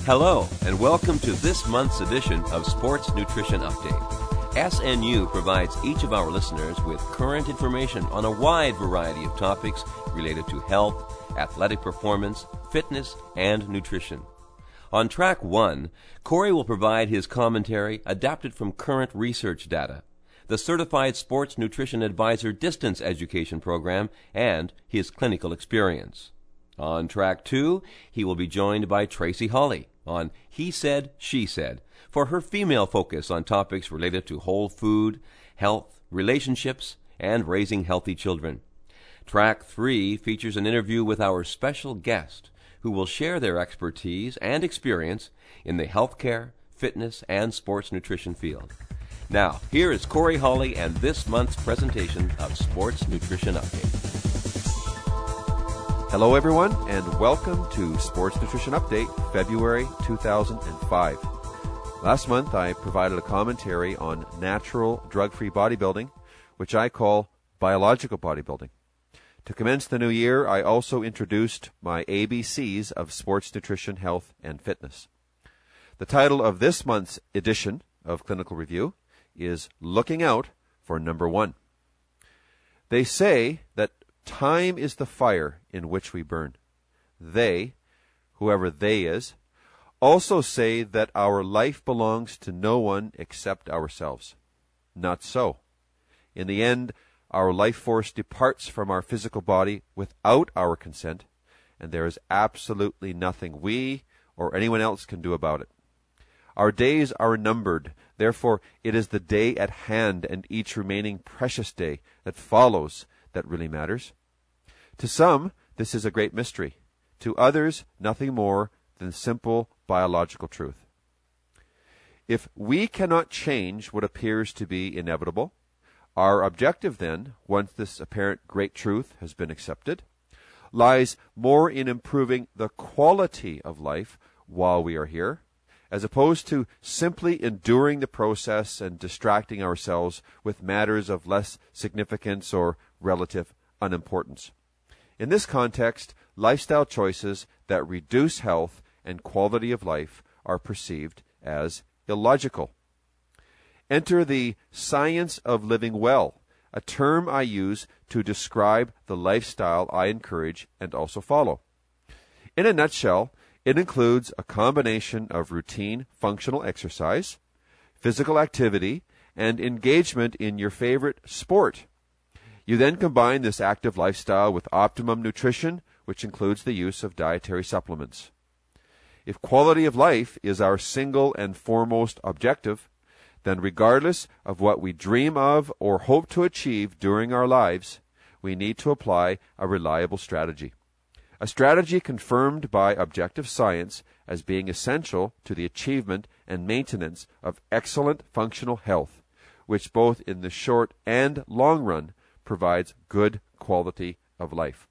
Hello, and welcome to this month's edition of Sports Nutrition Update. SNU provides each of our listeners with current information on a wide variety of topics related to health, athletic performance, fitness, and nutrition. On Track 1, Corey will provide his commentary adapted from current research data, the Certified Sports Nutrition Advisor Distance Education Program, and his clinical experience. On Track 2, he will be joined by Tracy Hawley on He Said, She Said for her female focus on topics related to whole food, health, relationships, and raising healthy children. Track 3 features an interview with our special guest who will share their expertise and experience in the healthcare, fitness, and sports nutrition field. Now, here is Corey Hawley and this month's presentation of Sports Nutrition Update. Hello everyone, and welcome to Sports Nutrition Update, February 2005. Last month I provided a commentary on natural, drug-free bodybuilding, which I call biological bodybuilding. To commence the new year, I also introduced my ABCs of sports nutrition, health, and fitness. The title of this month's edition of Clinical Review is Looking Out for Number 1. They say that time is the fire in which we burn. They, whoever they is, also say that our life belongs to no one except ourselves. Not so. In the end, our life force departs from our physical body without our consent, and there is absolutely nothing we or anyone else can do about it. Our days are numbered, therefore it is the day at hand and each remaining precious day that follows that really matters. To some, this is a great mystery. To others, nothing more than simple biological truth. If we cannot change what appears to be inevitable, our objective then, once this apparent great truth has been accepted, lies more in improving the quality of life while we are here, as opposed to simply enduring the process and distracting ourselves with matters of less significance or relative unimportance. In this context, lifestyle choices that reduce health and quality of life are perceived as illogical. Enter the science of living well, a term I use to describe the lifestyle I encourage and also follow. In a nutshell, it includes a combination of routine functional exercise, physical activity, and engagement in your favorite sport. You then combine this active lifestyle with optimum nutrition, which includes the use of dietary supplements. If quality of life is our single and foremost objective, then regardless of what we dream of or hope to achieve during our lives, we need to apply a reliable strategy. A strategy confirmed by objective science as being essential to the achievement and maintenance of excellent functional health, which both in the short and long run provides good quality of life.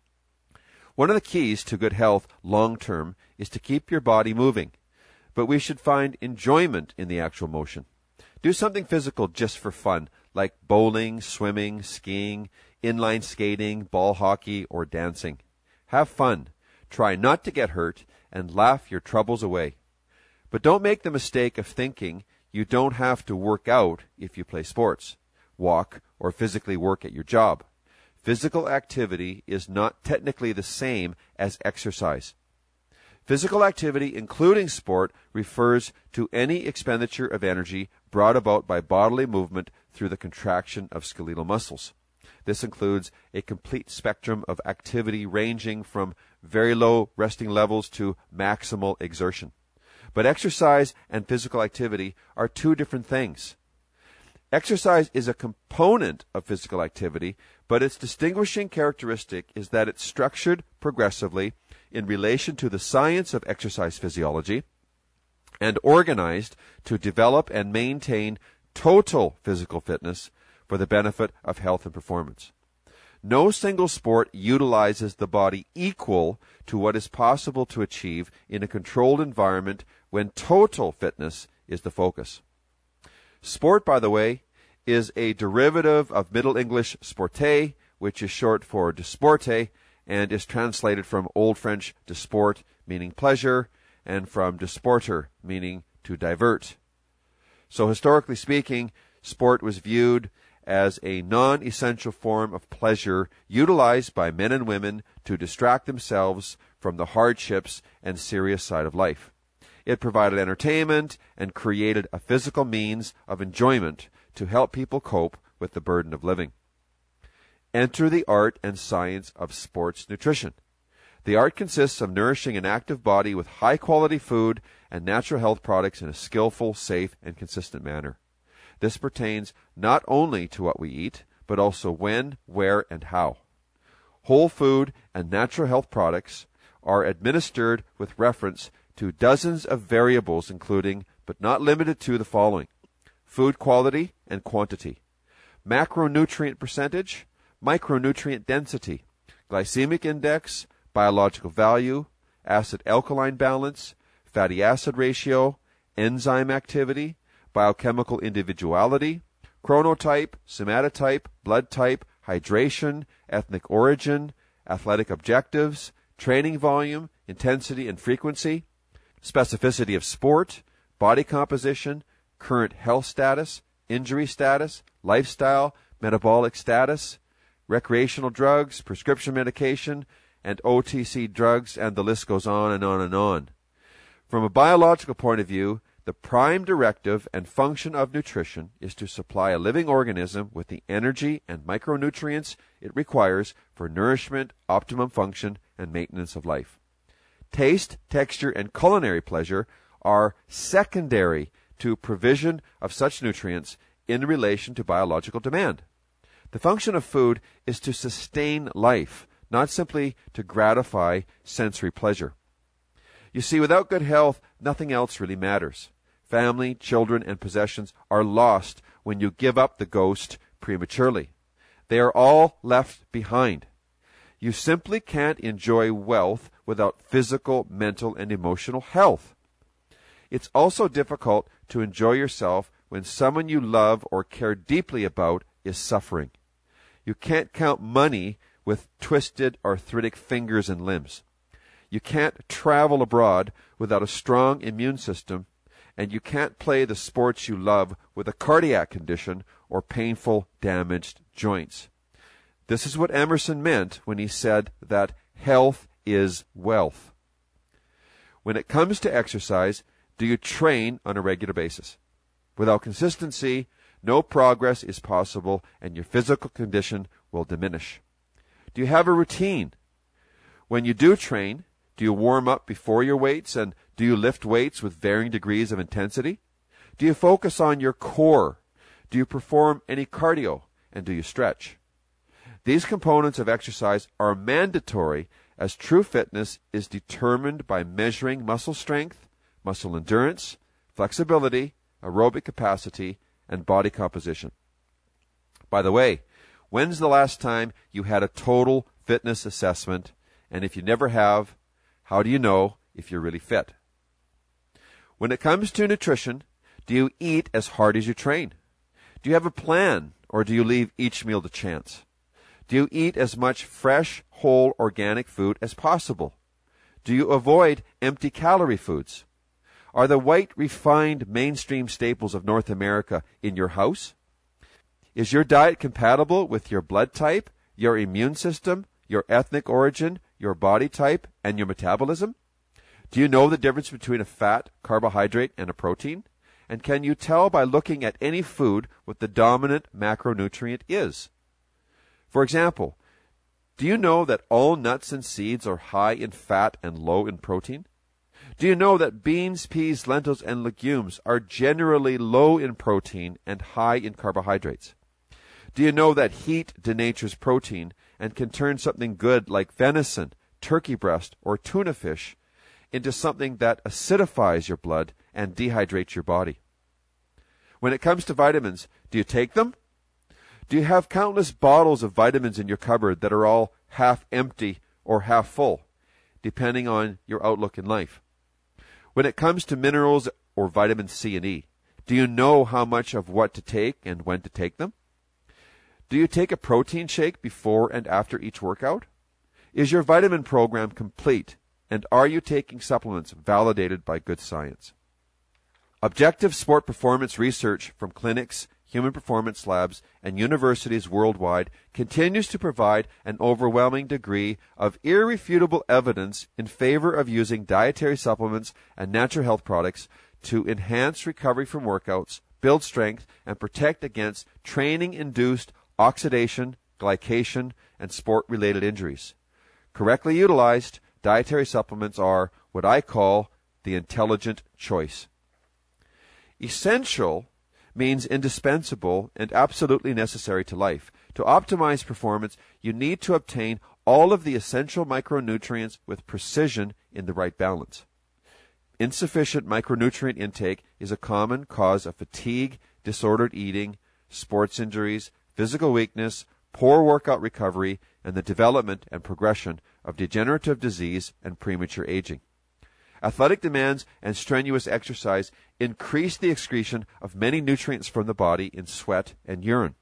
One of the keys to good health long term is to keep your body moving, but we should find enjoyment in the actual motion. Do something physical just for fun, like bowling, swimming, skiing, inline skating, ball hockey, or dancing. Have fun, try not to get hurt, and laugh your troubles away. But don't make the mistake of thinking you don't have to work out if you play sports, walk, or physically work at your job. Physical activity is not technically the same as exercise. Physical activity, including sport, refers to any expenditure of energy brought about by bodily movement through the contraction of skeletal muscles. This includes a complete spectrum of activity ranging from very low resting levels to maximal exertion. But exercise and physical activity are two different things. Exercise is a component of physical activity, but its distinguishing characteristic is that it's structured progressively in relation to the science of exercise physiology and organized to develop and maintain total physical fitness for the benefit of health and performance. No single sport utilizes the body equal to what is possible to achieve in a controlled environment when total fitness is the focus. Sport, by the way, is a derivative of Middle English sporte, which is short for disporte, and is translated from Old French disport, meaning pleasure, and from disporter, meaning to divert. So historically speaking, sport was viewed as a non-essential form of pleasure utilized by men and women to distract themselves from the hardships and serious side of life. It provided entertainment and created a physical means of enjoyment to help people cope with the burden of living. Enter the art and science of sports nutrition. The art consists of nourishing an active body with high-quality food and natural health products in a skillful, safe, and consistent manner. This pertains not only to what we eat, but also when, where, and how. Whole food and natural health products are administered with reference to dozens of variables including, but not limited to, the following: food quality and quantity, macronutrient percentage, micronutrient density, glycemic index, biological value, acid-alkaline balance, fatty acid ratio, enzyme activity, biochemical individuality, chronotype, somatotype, blood type, hydration, ethnic origin, athletic objectives, training volume, intensity and frequency, specificity of sport, body composition, current health status, injury status, lifestyle, metabolic status, recreational drugs, prescription medication, and OTC drugs, and the list goes on and on and on. From a biological point of view, the prime directive and function of nutrition is to supply a living organism with the energy and micronutrients it requires for nourishment, optimum function, and maintenance of life. Taste, texture, and culinary pleasure are secondary to provision of such nutrients in relation to biological demand. The function of food is to sustain life, not simply to gratify sensory pleasure. You see, without good health, nothing else really matters. Family, children, and possessions are lost when you give up the ghost prematurely. They are all left behind. You simply can't enjoy wealth without physical, mental, and emotional health. It's also difficult to enjoy yourself when someone you love or care deeply about is suffering. You can't count money with twisted arthritic fingers and limbs. You can't travel abroad without a strong immune system, and you can't play the sports you love with a cardiac condition or painful, damaged joints. This is what Emerson meant when he said that health is wealth. When it comes to exercise, do you train on a regular basis? Without consistency, no progress is possible and your physical condition will diminish. Do you have a routine? When you do train, do you warm up before your weights, and do you lift weights with varying degrees of intensity? Do you focus on your core? Do you perform any cardio, and do you stretch? These components of exercise are mandatory, as true fitness is determined by measuring muscle strength, muscle endurance, flexibility, aerobic capacity, and body composition. By the way, when's the last time you had a total fitness assessment? And if you never have, how do you know if you're really fit? When it comes to nutrition, do you eat as hard as you train? Do you have a plan, or do you leave each meal to chance? Do you eat as much fresh, whole, organic food as possible? Do you avoid empty calorie foods? Are the white, refined, mainstream staples of North America in your house? Is your diet compatible with your blood type, your immune system, your ethnic origin, your body type, and your metabolism? Do you know the difference between a fat, carbohydrate, and a protein? And can you tell by looking at any food what the dominant macronutrient is? For example, do you know that all nuts and seeds are high in fat and low in protein? Do you know that beans, peas, lentils, and legumes are generally low in protein and high in carbohydrates? Do you know that heat denatures protein and can turn something good like venison, turkey breast, or tuna fish into something that acidifies your blood and dehydrates your body? When it comes to vitamins, do you take them? Do you have countless bottles of vitamins in your cupboard that are all half empty or half full, depending on your outlook in life? When it comes to minerals or vitamin C and E, do you know how much of what to take and when to take them? Do you take a protein shake before and after each workout? Is your vitamin program complete, And are you taking supplements validated by good science? Objective sport performance research from clinics, human performance labs, and universities worldwide continues to provide an overwhelming degree of irrefutable evidence in favor of using dietary supplements and natural health products to enhance recovery from workouts, build strength, and protect against training-induced oxidation, glycation, and sport-related injuries. Correctly utilized, dietary supplements are what I call the intelligent choice. Essential means indispensable and absolutely necessary to life. To optimize performance, you need to obtain all of the essential micronutrients with precision in the right balance. Insufficient micronutrient intake is a common cause of fatigue, disordered eating, sports injuries, physical weakness, poor workout recovery, and the development and progression of degenerative disease and premature aging. Athletic demands and strenuous exercise increase the excretion of many nutrients from the body in sweat and urine.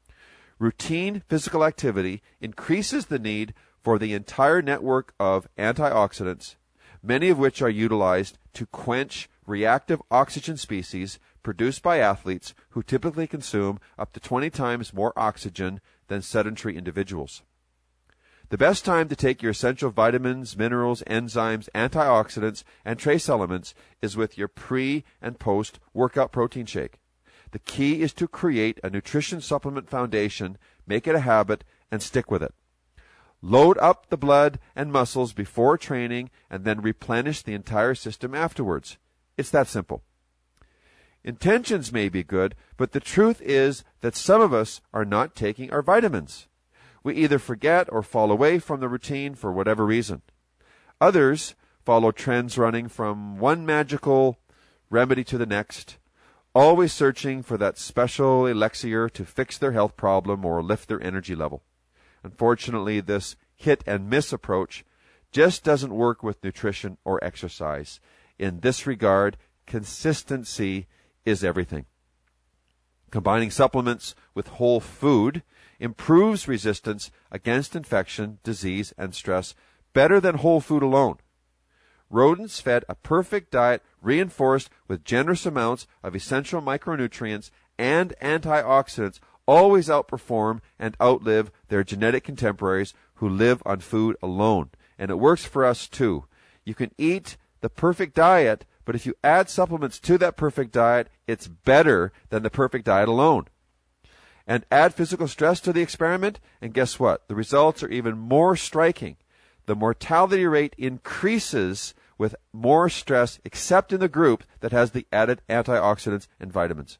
Routine physical activity increases the need for the entire network of antioxidants, many of which are utilized to quench reactive oxygen species produced by athletes who typically consume up to 20 times more oxygen than sedentary individuals. The best time to take your essential vitamins, minerals, enzymes, antioxidants, and trace elements is with your pre- and post-workout protein shake. The key is to create a nutrition supplement foundation, make it a habit, and stick with it. Load up the blood and muscles before training and then replenish the entire system afterwards. It's that simple. Intentions may be good, but the truth is that some of us are not taking our vitamins. We either forget or fall away from the routine for whatever reason. Others follow trends running from one magical remedy to the next, always searching for that special elixir to fix their health problem or lift their energy level. Unfortunately, this hit and miss approach just doesn't work with nutrition or exercise. In this regard, consistency is everything. Combining supplements with whole food improves resistance against infection, disease, and stress better than whole food alone. Rodents fed a perfect diet reinforced with generous amounts of essential micronutrients and antioxidants always outperform and outlive their genetic contemporaries who live on food alone. And it works for us too. You can eat the perfect diet, but if you add supplements to that perfect diet, it's better than the perfect diet alone. And add physical stress to the experiment, and guess what? The results are even more striking. The mortality rate increases with more stress, except in the group that has the added antioxidants and vitamins.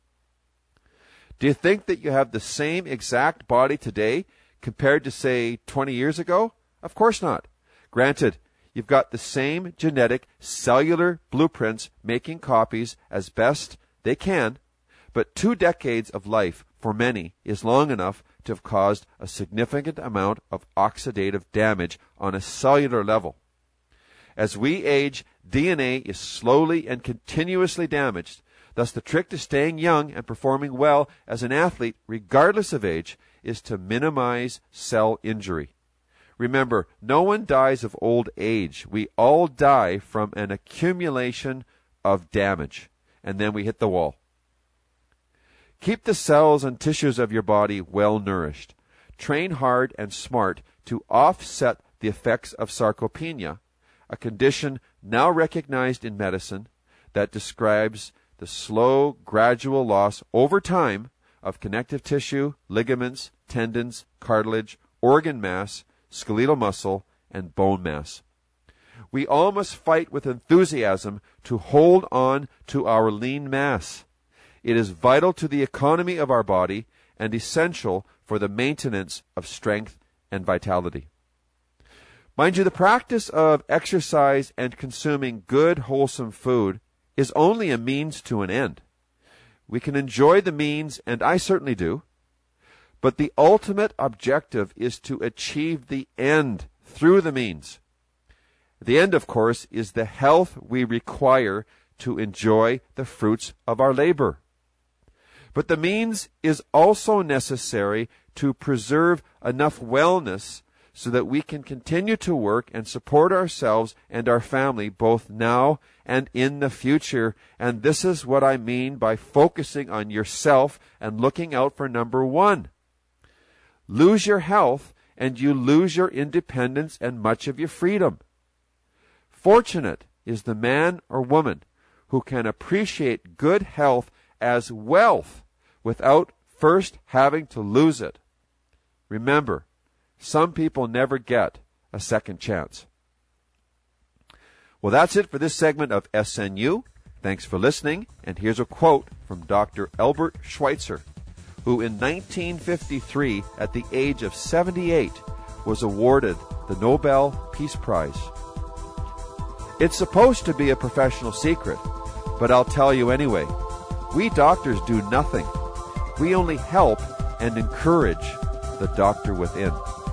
Do you think that you have the same exact body today compared to, say, 20 years ago? Of course not. Granted, you've got the same genetic cellular blueprints making copies as best they can, but 2 decades of life for many is long enough to have caused a significant amount of oxidative damage on a cellular level. As we age, DNA is slowly and continuously damaged. Thus, the trick to staying young and performing well as an athlete, regardless of age, is to minimize cell injury. Remember, no one dies of old age. We all die from an accumulation of damage, and then we hit the wall. Keep the cells and tissues of your body well nourished. Train hard and smart to offset the effects of sarcopenia, a condition now recognized in medicine that describes the slow, gradual loss over time of connective tissue, ligaments, tendons, cartilage, organ mass, skeletal muscle, and bone mass. We all must fight with enthusiasm to hold on to our lean mass. It is vital to the economy of our body and essential for the maintenance of strength and vitality. Mind you, the practice of exercise and consuming good, wholesome food is only a means to an end. We can enjoy the means, and I certainly do, but the ultimate objective is to achieve the end through the means. The end, of course, is the health we require to enjoy the fruits of our labor. But the means is also necessary to preserve enough wellness so that we can continue to work and support ourselves and our family both now and in the future. And this is what I mean by focusing on yourself and looking out for number one. Lose your health and you lose your independence and much of your freedom. Fortunate is the man or woman who can appreciate good health as wealth without first having to lose it. Remember, some people never get a second chance. Well, that's it for this segment of SNU. Thanks for listening, and here's a quote from Dr. Albert Schweitzer, who in 1953, at the age of 78, was awarded the Nobel Peace Prize. It's supposed to be a professional secret, but I'll tell you anyway. We doctors do nothing. We only help and encourage the doctor within.